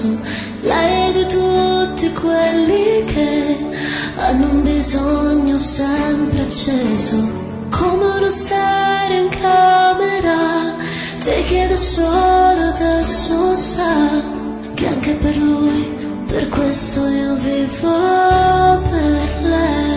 preso. Lei di tutti quelli che hanno un bisogno sempre acceso, come uno stereo in camera. Te chiede solo adesso, sa che anche per lui, per questo io vivo per lei.